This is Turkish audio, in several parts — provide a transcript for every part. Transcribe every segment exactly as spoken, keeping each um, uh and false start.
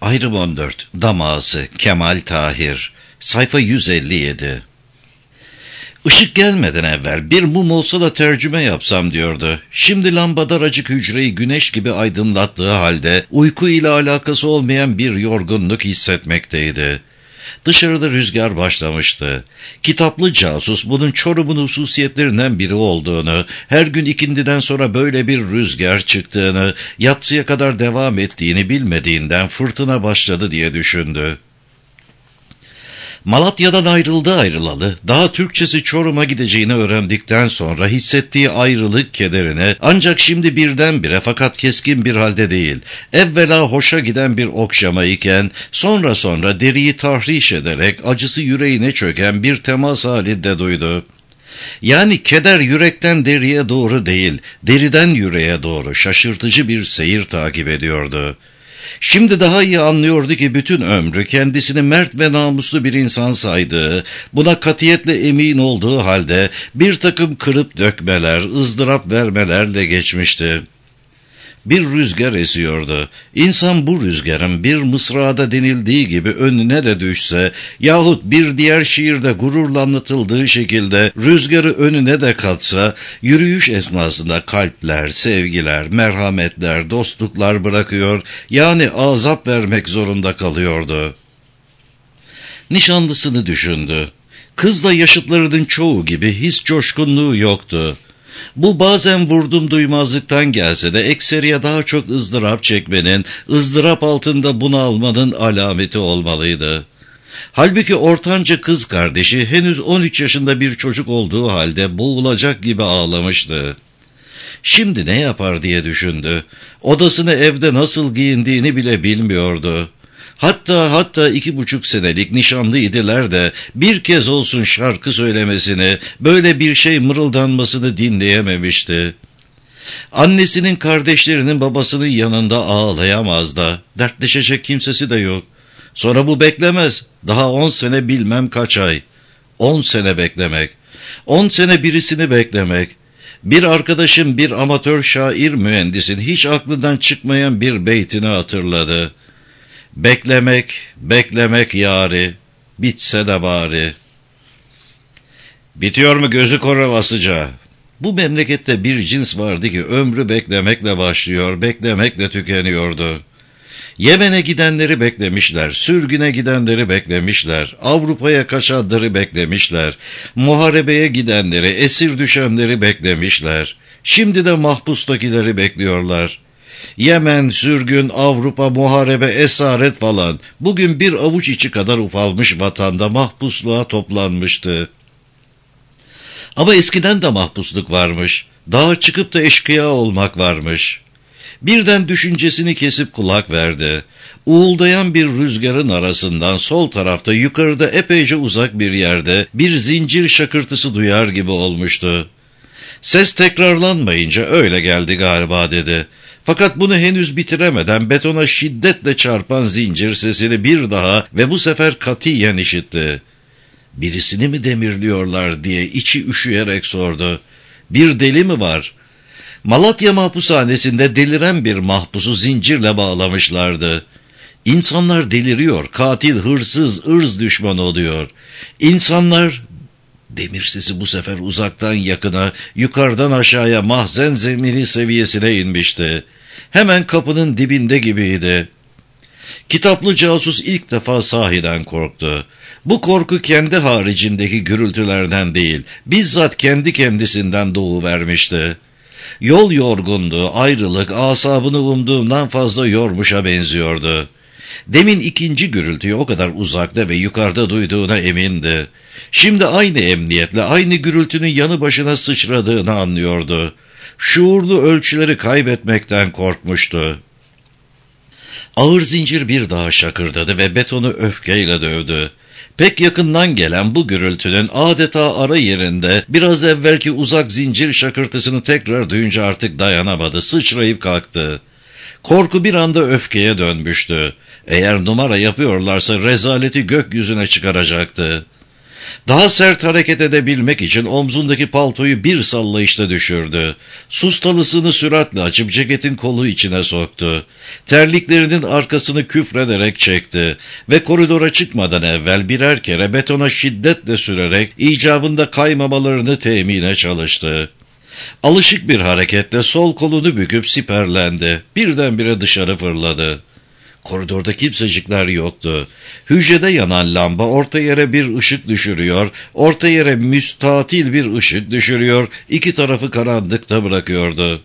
Ayrım on dört. Dam Ağası, Kemal Tahir. Sayfa yüz elli yedi. Işık gelmeden evvel bir mum olsa da tercüme yapsam diyordu. Şimdi lamba daracık hücreyi güneş gibi aydınlattığı halde uyku ile alakası olmayan bir yorgunluk hissetmekteydi. Dışarıda rüzgar başlamıştı. Kitaplı casus bunun Çorum'un hususiyetlerinden biri olduğunu, her gün ikindiden sonra böyle bir rüzgar çıktığını, yatsıya kadar devam ettiğini bilmediğinden fırtına başladı diye düşündü. Malatya'dan ayrıldı ayrılalı, daha Türkçesi Çorum'a gideceğini öğrendikten sonra hissettiği ayrılık kederine ancak şimdi birdenbire fakat keskin bir halde değil, evvela hoşa giden bir okşama iken sonra sonra deriyi tahriş ederek acısı yüreğine çöken bir temas halinde duydu. Yani keder yürekten deriye doğru değil, deriden yüreğe doğru şaşırtıcı bir seyir takip ediyordu. Şimdi daha iyi anlıyordu ki bütün ömrü kendisini mert ve namuslu bir insan saydığı, buna katiyetle emin olduğu halde bir takım kırıp dökmeler, ızdırap vermelerle geçmişti. Bir rüzgar esiyordu. İnsan bu rüzgarın bir mısrada denildiği gibi önüne de düşse yahut bir diğer şiirde gururla anlatıldığı şekilde rüzgarı önüne de katsa, yürüyüş esnasında kalpler, sevgiler, merhametler, dostluklar bırakıyor, yani azap vermek zorunda kalıyordu. Nişanlısını düşündü. Kızla yaşıtlarının çoğu gibi his coşkunluğu yoktu. Bu bazen vurdum duymazlıktan gelse de ekseriye daha çok ızdırap çekmenin, ızdırap altında bunalmanın alameti olmalıydı. Halbuki ortanca kız kardeşi henüz on üç yaşında bir çocuk olduğu halde boğulacak gibi ağlamıştı. Şimdi ne yapar diye düşündü. Odasını evde nasıl giyindiğini bile bilmiyordu. Hatta hatta iki buçuk senelik nişanlı idiler de bir kez olsun şarkı söylemesini, böyle bir şey mırıldanmasını dinleyememişti. Annesinin, kardeşlerinin, babasının yanında ağlayamaz da, dertleşecek kimsesi de yok. Sonra bu beklemez, daha on sene bilmem kaç ay. On sene beklemek, on sene birisini beklemek. Bir arkadaşım, bir amatör şair mühendisin hiç aklından çıkmayan bir beytini hatırladı. Beklemek, beklemek yâri, bitse de bari. Bitiyor mu gözü koravasıca? Bu memlekette bir cins vardı ki ömrü beklemekle başlıyor, beklemekle tükeniyordu. Yemen'e gidenleri beklemişler, sürgüne gidenleri beklemişler, Avrupa'ya kaçanları beklemişler, muharebeye gidenleri, esir düşenleri beklemişler. Şimdi de mahpustakileri bekliyorlar. Yemen, sürgün, Avrupa, muharebe, esaret falan bugün bir avuç içi kadar ufalmış vatanda mahpusluğa toplanmıştı. Ama eskiden de mahpusluk varmış, dağa çıkıp da eşkıya olmak varmış. Birden düşüncesini kesip kulak verdi. Uğuldayan bir rüzgarın arasından sol tarafta yukarıda epeyce uzak bir yerde bir zincir şakırtısı duyar gibi olmuştu. Ses tekrarlanmayınca öyle geldi galiba dedi. Fakat bunu henüz bitiremeden betona şiddetle çarpan zincir sesini bir daha ve bu sefer katiyen işitti. Birisini mi demirliyorlar diye içi üşüyerek sordu. Bir deli mi var? Malatya mahpushanesinde deliren bir mahpusu zincirle bağlamışlardı. İnsanlar deliriyor, katil, hırsız, ırz düşmanı oluyor. İnsanlar... Demir sesi bu sefer uzaktan yakına, yukarıdan aşağıya mahzen zemini seviyesine inmişti. Hemen kapının dibinde gibiydi. Kitaplı casus ilk defa sahiden korktu. Bu korku kendi haricindeki gürültülerden değil, bizzat kendi kendisinden doğuvermişti. Yol yorgunluğu, ayrılık, asabını umduğundan fazla yormuşa benziyordu. Demin ikinci gürültüyü o kadar uzakta ve yukarıda duyduğuna emindi. Şimdi aynı emniyetle aynı gürültünün yanı başına sıçradığını anlıyordu. Şuurlu ölçüleri kaybetmekten korkmuştu. Ağır zincir bir daha şakırdadı ve betonu öfkeyle dövdü. Pek yakından gelen bu gürültünün adeta ara yerinde biraz evvelki uzak zincir şakırtısını tekrar duyunca artık dayanamadı, sıçrayıp kalktı. Korku bir anda öfkeye dönmüştü. Eğer numara yapıyorlarsa rezaleti gökyüzüne çıkaracaktı. Daha sert hareket edebilmek için omzundaki paltoyu bir sallayışta düşürdü. Sustalısını süratle açıp ceketin kolu içine soktu. Terliklerinin arkasını küfrederek çekti ve koridora çıkmadan evvel birer kere betona şiddetle sürerek icabında kaymamalarını temine çalıştı. Alışık bir hareketle sol kolunu büküp siperlendi. Birdenbire dışarı fırladı. Koridorda kimsecikler yoktu. Hücrede yanan lamba orta yere bir ışık düşürüyor, orta yere müstatil bir ışık düşürüyor, iki tarafı karanlıkta bırakıyordu.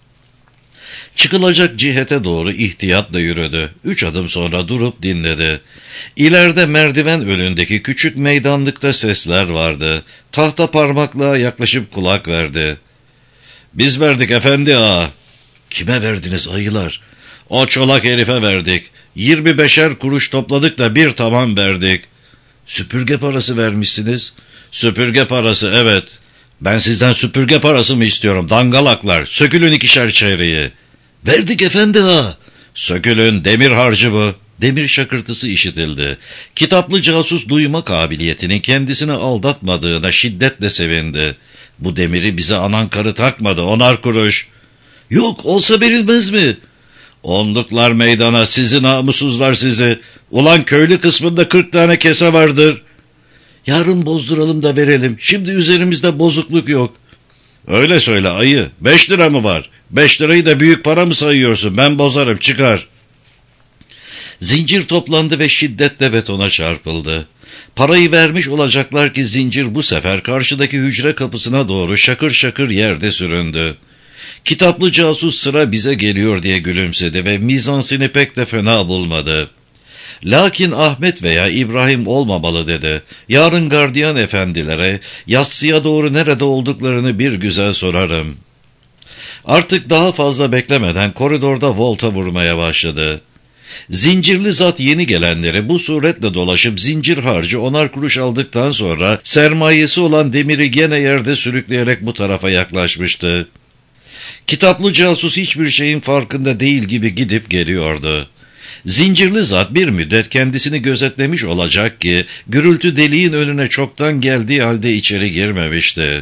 Çıkılacak cihete doğru ihtiyatla yürüdü. Üç adım sonra durup dinledi. İleride merdiven önündeki küçük meydanlıkta sesler vardı. Tahta parmaklığa yaklaşıp kulak verdi. "Biz verdik efendi ağa." "Kime verdiniz ayılar?" "O çolak herife verdik. Yirmi beşer kuruş topladık da bir tamam verdik." "Süpürge parası vermişsiniz." "Süpürge parası, evet." "Ben sizden süpürge parası mı istiyorum dangalaklar? Sökülün ikişer çeyreği." "Verdik efendi ha." "Sökülün, demir harcı bu." Demir şakırtısı işitildi. Kitaplı casus duyma kabiliyetinin kendisini aldatmadığına şiddetle sevindi. "Bu demiri bize anan karı takmadı, onar kuruş." "Yok, olsa verilmez mi?" "Onluklar meydana, sizi namussuzlar sizi. Ulan köylü kısmında kırk tane kese vardır." "Yarın bozduralım da verelim. Şimdi üzerimizde bozukluk yok." "Öyle söyle ayı. Beş lira mı var? Beş lirayı da büyük para mı sayıyorsun? Ben bozarım, çıkar." Zincir toplandı ve şiddetle betona çarpıldı. Parayı vermiş olacaklar ki zincir bu sefer karşıdaki hücre kapısına doğru şakır şakır yerde süründü. Kitaplı casus sıra bize geliyor diye gülümsedi ve mizansini pek de fena bulmadı. "Lakin Ahmet veya İbrahim olmamalı" dedi. "Yarın gardiyan efendilere yatsıya doğru nerede olduklarını bir güzel sorarım." Artık daha fazla beklemeden koridorda volta vurmaya başladı. Zincirli zat yeni gelenleri bu suretle dolaşıp zincir harcı onar kuruş aldıktan sonra sermayesi olan demiri gene yerde sürükleyerek bu tarafa yaklaşmıştı. Kitaplı casus hiçbir şeyin farkında değil gibi gidip geliyordu. Zincirli zat bir müddet kendisini gözetlemiş olacak ki gürültü deliğin önüne çoktan geldiği halde içeri girmemişti.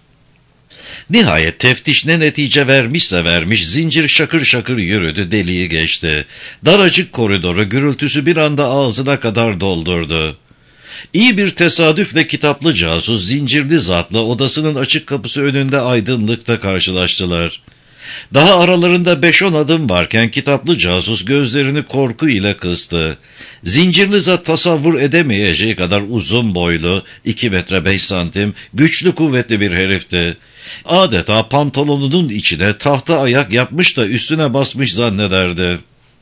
Nihayet teftiş ne netice vermişse vermiş, zincir şakır şakır yürüdü, deliği geçti. Daracık koridoru gürültüsü bir anda ağzına kadar doldurdu. İyi bir tesadüfle kitaplı casus zincirli zatla odasının açık kapısı önünde aydınlıkta karşılaştılar. Daha aralarında beş on adım varken kitaplı casus gözlerini korku ile kıstı. Zincirli zat tasavvur edemeyeceği kadar uzun boylu, iki metre beş santim, güçlü kuvvetli bir herifti. Adeta pantolonunun içine tahta ayak yapmış da üstüne basmış zannederdi.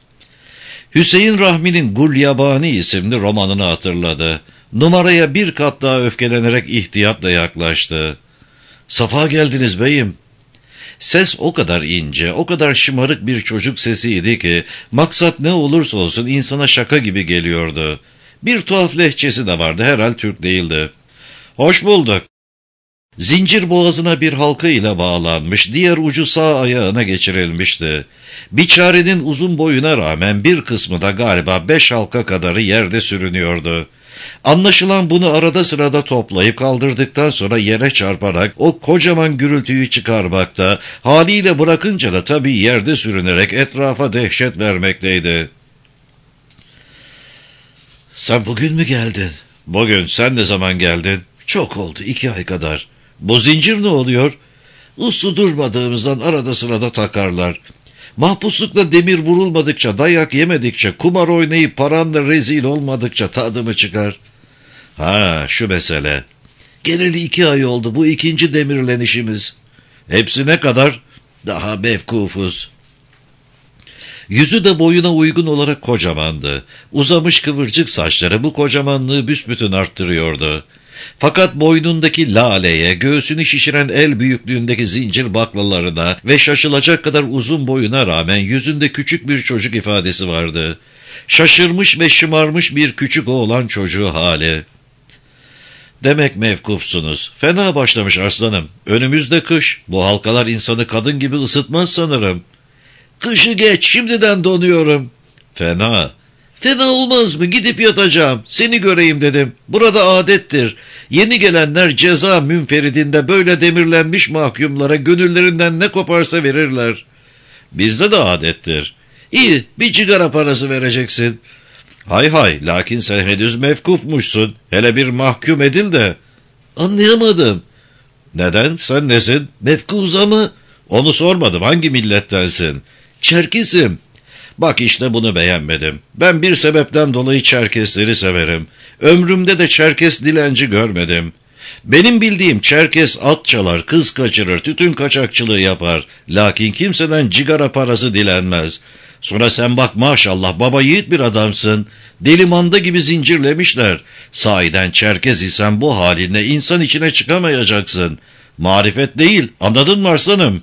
Hüseyin Rahmi'nin Gulyabani isimli romanını hatırladı. Numaraya bir kat daha öfkelenerek ihtiyatla yaklaştı. "Safa geldiniz beyim." Ses o kadar ince, o kadar şımarık bir çocuk sesiydi ki maksat ne olursa olsun insana şaka gibi geliyordu. Bir tuhaf lehçesi de vardı, herhal Türk değildi. "Hoş bulduk." Zincir boğazına bir halka ile bağlanmış, diğer ucu sağ ayağına geçirilmişti. Biçarenin uzun boyuna rağmen bir kısmı da galiba beş halka kadarı yerde sürünüyordu. Anlaşılan bunu arada sırada toplayıp kaldırdıktan sonra yere çarparak o kocaman gürültüyü çıkarmakta, haliyle bırakınca da tabii yerde sürünerek etrafa dehşet vermekteydi. "Sen bugün mü geldin?" "Bugün, sen ne zaman geldin?" "Çok oldu, iki ay kadar." "Bu zincir ne oluyor?" "Uslu durmadığımızdan arada sırada takarlar. Mahpuslukla demir vurulmadıkça, dayak yemedikçe, kumar oynayıp paranla rezil olmadıkça tadımı çıkar." "Ha, şu mesele." "Geleli iki ay oldu, bu ikinci demirlenişimiz." "Hepsi ne kadar?" "Daha mevkufuz." Yüzü de boyuna uygun olarak kocamandı. Uzamış kıvırcık saçları bu kocamanlığı büsbütün arttırıyordu. Fakat boynundaki laleye, göğsünü şişiren el büyüklüğündeki zincir baklalarına ve şaşılacak kadar uzun boyuna rağmen yüzünde küçük bir çocuk ifadesi vardı. Şaşırmış ve şımarmış bir küçük oğlan çocuğu hali. "Demek mevkufsunuz. Fena başlamış arslanım. Önümüzde kış. Bu halkalar insanı kadın gibi ısıtmaz sanırım." "Kışı geç, şimdiden donuyorum." "Fena. Fena olmaz mı? Gidip yatacağım. Seni göreyim dedim. Burada adettir. Yeni gelenler ceza münferidinde böyle demirlenmiş mahkumlara gönüllerinden ne koparsa verirler. Bizde de adettir. İyi, bir cigara parası vereceksin. Hay hay, lakin sen henüz mevkufmuşsun. Hele bir mahkum edil de. Anlayamadım. Neden? Sen nesin? Mevkuza mı? Onu sormadım. Hangi millettensin? Çerkesim. Bak işte bunu beğenmedim. Ben bir sebepten dolayı Çerkesleri severim. Ömrümde de Çerkes dilenci görmedim. Benim bildiğim Çerkes at çalar, kız kaçırır, tütün kaçakçılığı yapar. Lakin kimseden cigara parası dilenmez. Sonra sen bak maşallah baba yiğit bir adamsın. Deli manda gibi zincirlemişler. Sahiden Çerkez isen bu halinle insan içine çıkamayacaksın. Marifet değil, anladın mı arslanım?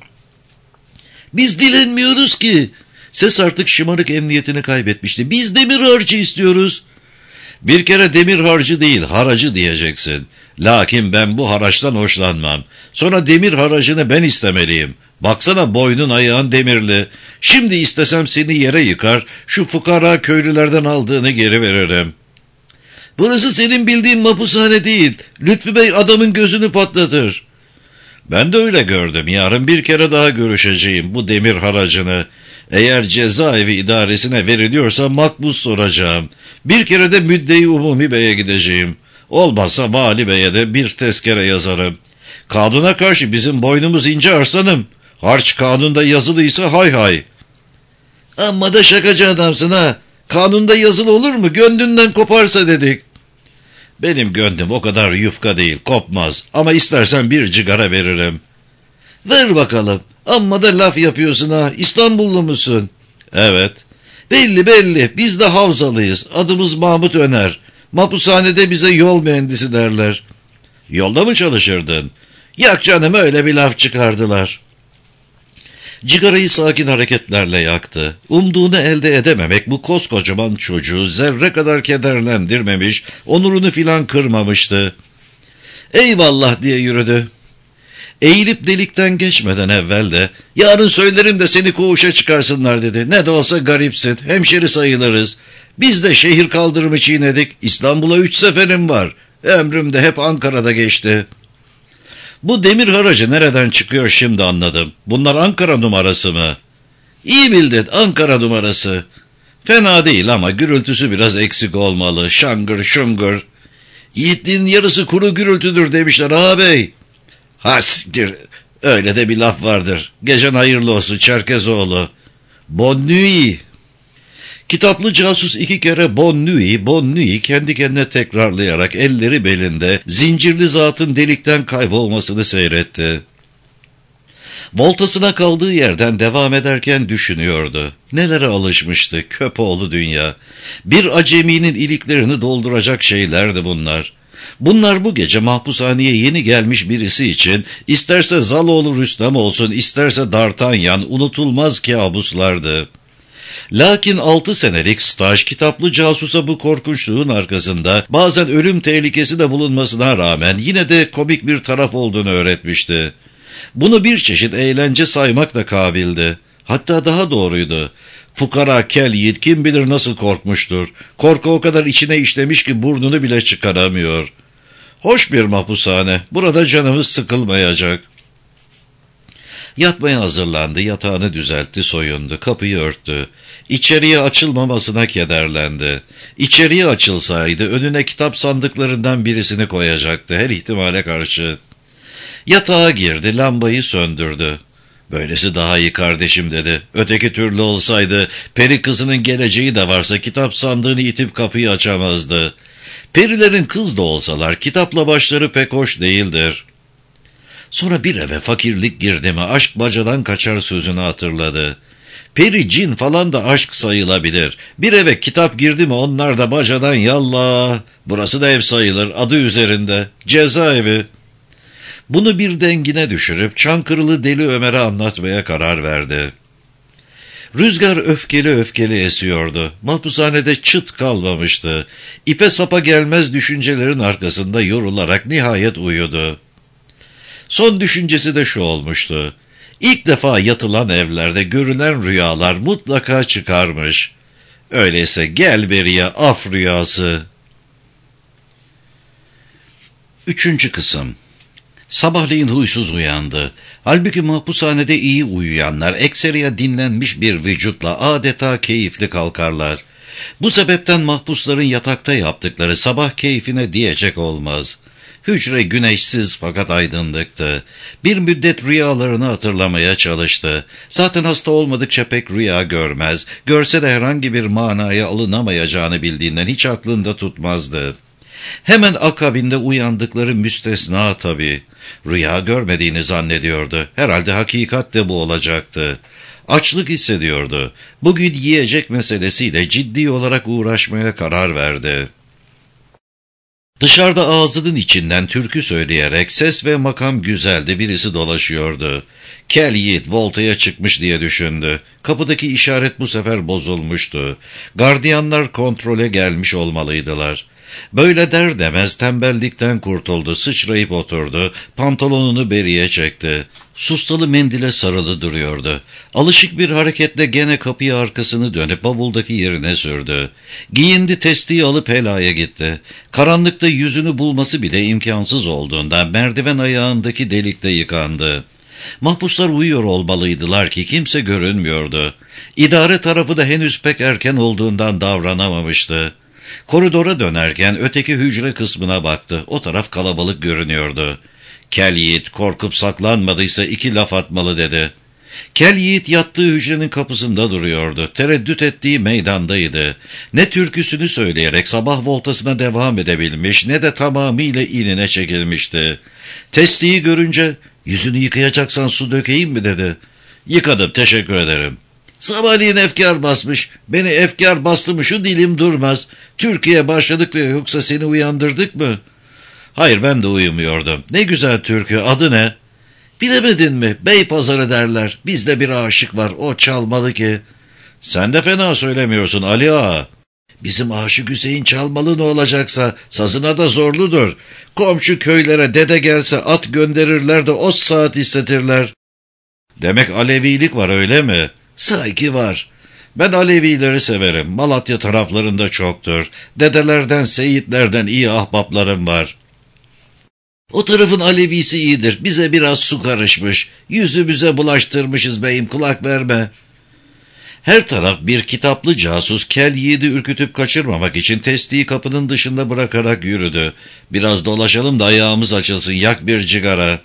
Biz dilenmiyoruz ki. Ses artık şımarık emniyetini kaybetmişti. Biz demir harcı istiyoruz. Bir kere demir harcı değil, haracı diyeceksin. Lakin ben bu haraçtan hoşlanmam. Sonra demir haracını ben istemeliyim. Baksana boynun ayağın demirli. Şimdi istesem seni yere yıkar, şu fukara köylülerden aldığını geri veririm. Burası senin bildiğin mapushane değil. Lütfü Bey adamın gözünü patlatır. Ben de öyle gördüm. Yarın bir kere daha görüşeceğim bu demir haracını. Eğer cezaevi idaresine veriliyorsa makbuz soracağım. Bir kere de müdde-i umumi beye gideceğim. Olmazsa vali beye de bir tezkere yazarım. Kanuna karşı bizim boynumuz ince arslanım. Harç kanunda yazılıysa hay hay. Amma da şakacı adamsın ha. Kanunda yazılı olur mu? Gönlünden koparsa dedik. Benim gönlüm o kadar yufka değil, kopmaz. Ama istersen bir cigara veririm. Ver bakalım. Amma da laf yapıyorsun ha. İstanbullu musun? Evet. Belli belli. Biz de Havzalıyız. Adımız Mahmut Öner. Mapushanede bize yol mühendisi derler. Yolda mı çalışırdın? Yak canım, öyle bir laf çıkardılar. Cigarayı sakin hareketlerle yaktı. Umduğunu elde edememek bu koskocaman çocuğu zerre kadar kederlendirmemiş, onurunu filan kırmamıştı. Eyvallah diye yürüdü. Eğilip delikten geçmeden evvel de yarın söylerim de seni koğuşa çıkarsınlar dedi. Ne de olsa garipsin, hemşeri sayılırız. Biz de şehir kaldırımı çiğnedik. İstanbul'a üç seferim var. Ömrüm de hep Ankara'da geçti. Bu demir haracı nereden çıkıyor şimdi anladım. Bunlar Ankara numarası mı? İyi bildin, Ankara numarası. Fena değil ama gürültüsü biraz eksik olmalı. Şangır şungır. Yiğitliğin yarısı kuru gürültüdür demişler ağabey. Ha siktir, öyle de bir laf vardır. Gecen hayırlı olsun Çerkezoğlu. Bonne nuit. Kitaplı casus iki kere bon nuit, bon nuit kendi kendine tekrarlayarak elleri belinde zincirli zatın delikten kaybolmasını seyretti. Voltasına kaldığı yerden devam ederken düşünüyordu. Nelere alışmıştı köpoğlu dünya. Bir aceminin iliklerini dolduracak şeylerdi bunlar. Bunlar bu gece mahpushaneye yeni gelmiş birisi için isterse Zaloğlu Rüstem olsun, isterse D'Artagnan unutulmaz kabuslardı. Lakin altı senelik staj kitaplı casusa bu korkunçluğun arkasında bazen ölüm tehlikesi de bulunmasına rağmen yine de komik bir taraf olduğunu öğretmişti. Bunu bir çeşit eğlence saymak da kabildi. Hatta daha doğruydu. Fukara kel yiğit kim bilir nasıl korkmuştur. Korku o kadar içine işlemiş ki burnunu bile çıkaramıyor. Hoş bir mahpushane. Burada canımız sıkılmayacak. Yatmaya hazırlandı, yatağını düzeltti, soyundu, kapıyı örttü. İçeriye açılmamasına kederlendi. İçeriye açılsaydı önüne kitap sandıklarından birisini koyacaktı her ihtimale karşı. Yatağa girdi, lambayı söndürdü. Böylesi daha iyi kardeşim dedi. Öteki türlü olsaydı peri kızının geleceği de varsa kitap sandığını itip kapıyı açamazdı. Perilerin kız da olsalar kitapla başları pek hoş değildir. Sonra bir eve fakirlik girdi mi aşk bacadan kaçar sözünü hatırladı. Peri, cin falan da aşk sayılabilir. Bir eve kitap girdi mi onlar da bacadan yallah. Burası da ev sayılır, adı üzerinde. Cezaevi. Bunu bir dengine düşürüp Çankırılı Deli Ömer'e anlatmaya karar verdi. Rüzgar öfkeli öfkeli esiyordu. Mahpushanede çıt kalmamıştı. İpe sapa gelmez düşüncelerin arkasında yorularak nihayet uyudu. Son düşüncesi de şu olmuştu. İlk defa yatılan evlerde görülen rüyalar mutlaka çıkarmış. Öyleyse gel beriye af rüyası. Üçüncü kısım. Sabahleyin huysuz uyandı. Halbuki mahpushanede iyi uyuyanlar ekseriya dinlenmiş bir vücutla adeta keyifli kalkarlar. Bu sebepten mahpusların yatakta yaptıkları sabah keyfine diyecek olmaz. Hücre güneşsiz fakat aydınlıktı. Bir müddet rüyalarını hatırlamaya çalıştı. Zaten hasta olmadıkça pek rüya görmez. Görse de herhangi bir manaya alınamayacağını bildiğinden hiç aklında tutmazdı. Hemen akabinde uyandıkları müstesna tabii. Rüya görmediğini zannediyordu. Herhalde hakikat de bu olacaktı. Açlık hissediyordu. Bugün yiyecek meselesiyle ciddi olarak uğraşmaya karar verdi. Dışarıda ağzının içinden türkü söyleyerek ses ve makam güzeldi birisi dolaşıyordu. Kel yiğit voltaya çıkmış diye düşündü. Kapıdaki işaret bu sefer bozulmuştu. Gardiyanlar kontrole gelmiş olmalıydılar. Böyle der demez tembellikten kurtuldu, sıçrayıp oturdu, pantolonunu beriye çekti. Sustalı mendile sarılı duruyordu. Alışık bir hareketle gene kapıyı arkasını dönüp bavuldaki yerine sürdü. Giyindi, testiyi alıp helaya gitti. Karanlıkta yüzünü bulması bile imkansız olduğundan merdiven ayağındaki delikte yıkandı. Mahpuslar uyuyor olmalıydılar ki kimse görünmüyordu. İdare tarafı da henüz pek erken olduğundan davranamamıştı. Koridora dönerken öteki hücre kısmına baktı. O taraf kalabalık görünüyordu. Kel yiğit korkup saklanmadıysa iki laf atmalı dedi. Kel yiğit yattığı hücrenin kapısında duruyordu. Tereddüt ettiği meydandaydı. Ne türküsünü söyleyerek sabah voltasına devam edebilmiş ne de tamamıyla inine çekilmişti. Testiyi görünce yüzünü yıkayacaksan su dökeyim mi dedi. Yıkadım, teşekkür ederim. Sabahleyin efkar basmış. Beni efkar bastı mı şu dilim durmaz. Türkiye başladık diyor, yoksa seni uyandırdık mı? Hayır, ben de uyumuyordum. Ne güzel türkü, adı ne? Bilemedin mi? Beypazarı derler. Bizde bir aşık var, o çalmalı ki. Sen de fena söylemiyorsun Ali Ağa. Bizim Aşık Hüseyin çalmalı ne olacaksa, sazına da zorludur. Komşu köylere dede gelse at gönderirler de o saat istetirler. Demek Alevilik var, öyle mi? Sanki var. Ben Alevileri severim. Malatya taraflarında çoktur. Dedelerden, seyitlerden iyi ahbaplarım var. O tarafın Alevisi iyidir. Bize biraz su karışmış. Yüzümüze bulaştırmışız beyim, kulak verme. Her taraf bir kitaplı casus kel yiğidi ürkütüp kaçırmamak için testiyi kapının dışında bırakarak yürüdü. Biraz dolaşalım da ayağımız açılsın, yak bir cigara.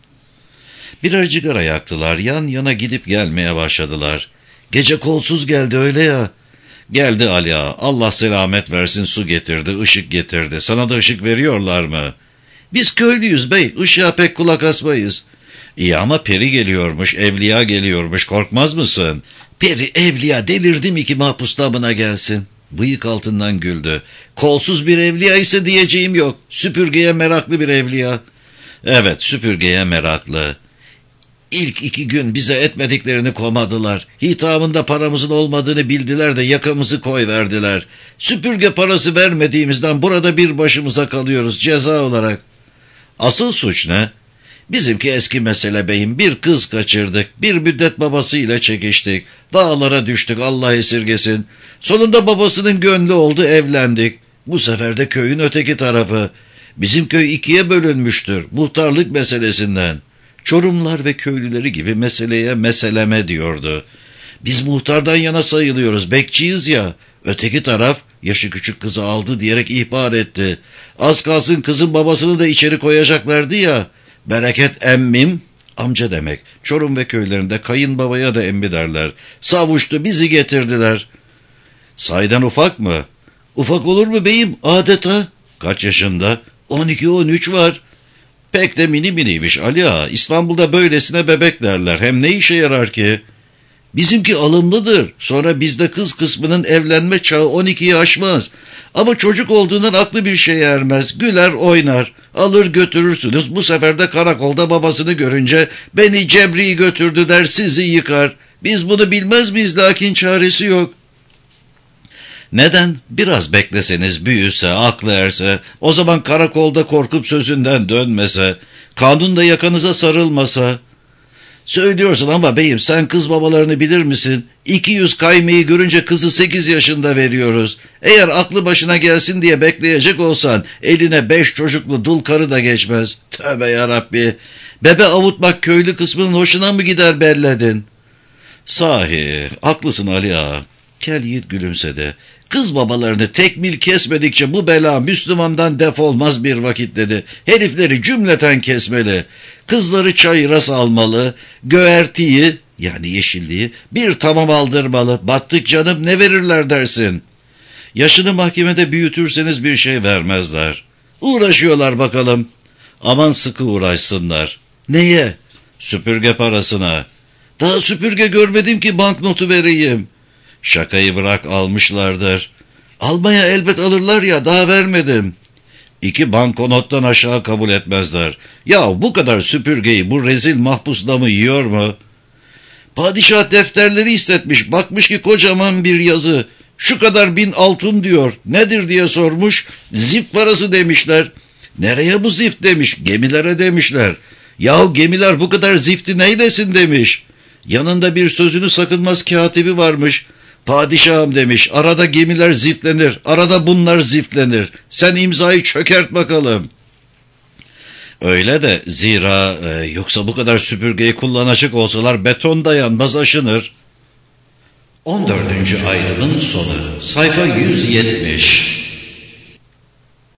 Birer cigara yaktılar, yan yana gidip gelmeye başladılar. Gece kolsuz geldi öyle ya. Geldi Ali Ağa, Allah selamet versin, su getirdi, ışık getirdi. Sana da ışık veriyorlar mı? Biz köylüyüz bey, ışığa pek kulak asmayız. İyi ama peri geliyormuş, evliya geliyormuş, korkmaz mısın? Peri evliya delirdi mi ki mahpus damına gelsin? Bıyık altından güldü. Kolsuz bir evliya ise diyeceğim yok. Süpürgeye meraklı bir evliya. Evet, süpürgeye meraklı. İlk iki gün bize etmediklerini komadılar. Hitamında paramızın olmadığını bildiler de yakamızı koyverdiler. Süpürge parası vermediğimizden burada bir başımıza kalıyoruz ceza olarak. Asıl suç ne? Bizimki eski mesele beyim. Bir kız kaçırdık. Bir müddet babasıyla çekiştik. Dağlara düştük, Allah esirgesin. Sonunda babasının gönlü oldu, evlendik. Bu sefer de köyün öteki tarafı. Bizim köy ikiye bölünmüştür muhtarlık meselesinden. Çorumlar ve köylüleri gibi meseleye meseleme diyordu. Biz muhtardan yana sayılıyoruz, bekçiyiz ya. Öteki taraf yaşı küçük kızı aldı diyerek ihbar etti. Az kalsın kızın babasını da içeri koyacaklardı ya. Bereket emmim, amca demek. Çorum ve köylerinde kayınbabaya da emmi derler. Savuştu, bizi getirdiler. Saydan ufak mı? Ufak olur mu beyim, adeta? Kaç yaşında? on iki on üç var. Pek de mini miniymiş Ali Ağa. İstanbul'da böylesine bebek derler. Hem ne işe yarar ki? Bizimki alımlıdır. Sonra bizde kız kısmının evlenme çağı on ikiyi aşmaz. Ama çocuk olduğundan aklı bir şeye ermez. Güler oynar. Alır götürürsünüz. Bu sefer de karakolda babasını görünce beni Cebri götürdü der, sizi yıkar. Biz bunu bilmez miyiz, lakin çaresi yok. Neden? Biraz bekleseniz, büyüse, aklı erse, o zaman karakolda korkup sözünden dönmese, kanun da yakanıza sarılmasa. Söylüyorsun ama beyim, sen kız babalarını bilir misin? iki yüz kaymayı görünce kızı sekiz yaşında veriyoruz. Eğer aklı başına gelsin diye bekleyecek olsan eline beş çocuklu dul karı da geçmez. Tövbe yarabbi. Bebe avutmak köylü kısmının hoşuna mı gider belledin? Sahi haklısın Ali Ağa. Kel yiğit gülümsedi. Kız babalarını tekmil kesmedikçe bu bela Müslümandan defolmaz bir vakit dedi. Herifleri cümleten kesmeli. Kızları çayıra salmalı. Göğertiyi, yani yeşilliği, bir tamam aldırmalı. Battık canım, ne verirler dersin? Yaşını mahkemede büyütürseniz bir şey vermezler. Uğraşıyorlar bakalım. Aman sıkı uğraşsınlar. Neye? Süpürge parasına. Daha süpürge görmedim ki banknotu vereyim. Şakayı bırak, almışlardır. Almaya elbet alırlar ya, daha vermedim. İki banknottan aşağı kabul etmezler. Ya bu kadar süpürgeyi bu rezil mahpus damı yiyor mu? Padişah defterleri hissetmiş, bakmış ki kocaman bir yazı. Şu kadar bin altın diyor. Nedir diye sormuş. Zift parası demişler. Nereye bu zift demiş. Gemilere demişler. Yahu gemiler bu kadar zifti neylesin demiş. Yanında bir sözünü sakınmaz katibi varmış. Padişahım demiş, arada gemiler ziftlenir, arada bunlar ziftlenir. Sen imzayı çökert bakalım. Öyle de zira e, yoksa bu kadar süpürgeyi kullanacak olsalar beton dayanmaz, aşınır. on dördüncü ayrımın sonu. Sayfa yüz yetmiş.